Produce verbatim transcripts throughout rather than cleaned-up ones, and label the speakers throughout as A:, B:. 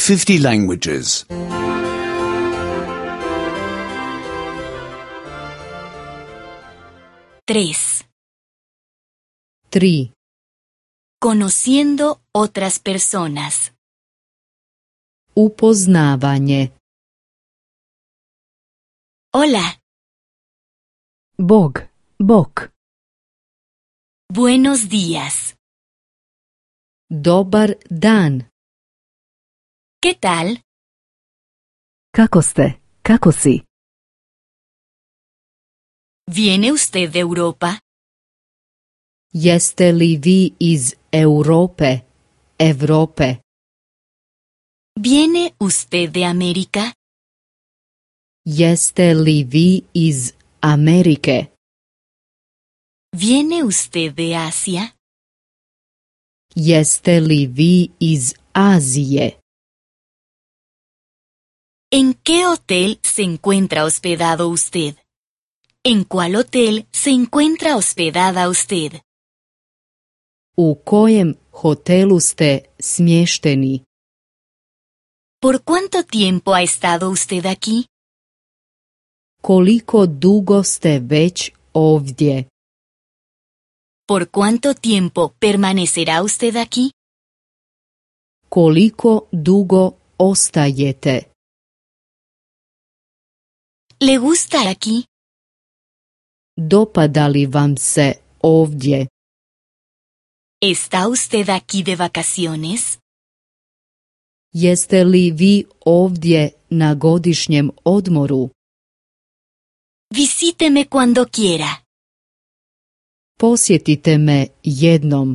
A: fifty languages.
B: Tres.
C: Tri.
B: Conociendo otras personas.
C: Upoznavanje.
B: Hola.
C: Bog, bok.
B: Buenos días.
C: Dobar dan.
B: ¿Qué tal?
C: Kako ste? Kako si?
B: ¿Viene usted de Europa?
C: Jeste li vi iz Europe, Evrope?
B: ¿Viene usted de América?
C: Jeste li vi iz Amerike?
B: ¿Viene usted de Asia?
C: Jeste li vi iz Azije?
B: ¿En qué hotel se encuentra hospedado usted? ¿En cuál hotel se encuentra hospedada usted?
C: U kojem hotelu ste smješteni?
B: ¿Por cuánto tiempo ha estado usted aquí?
C: Koliko dugo ste već ovdje?
B: ¿Por cuánto tiempo permanecerá usted aquí?
C: Koliko dugo ostajete?
B: ¿Le gusta aquí?
C: Dopada li vam se ovdje?
B: ¿Está usted aquí de vacaciones?
C: Jeste li vi ovdje na godišnjem odmoru?
B: Visíteme cuando quiera.
C: Posjetite me jednom.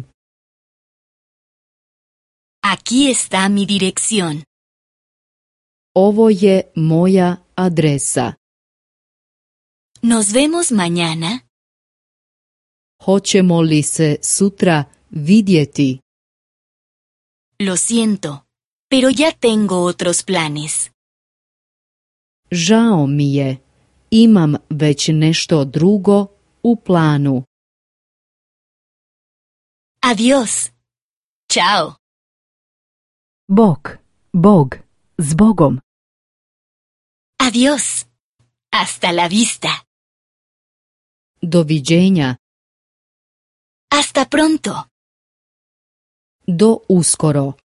B: Aquí está mi dirección.
C: Ovo je moja adresa.
B: Nos vemos mañana.
C: Hoćemo li se sutra vidjeti?
B: Lo siento, pero ya tengo otros planes.
C: Žao mi je, imam već nešto drugo u planu.
B: Adiós. Chao.
C: Bog, Bog, s Bogom.
B: Adiós. Hasta la vista.
C: Doviđenja.
B: Hasta pronto.
C: Do uskoro.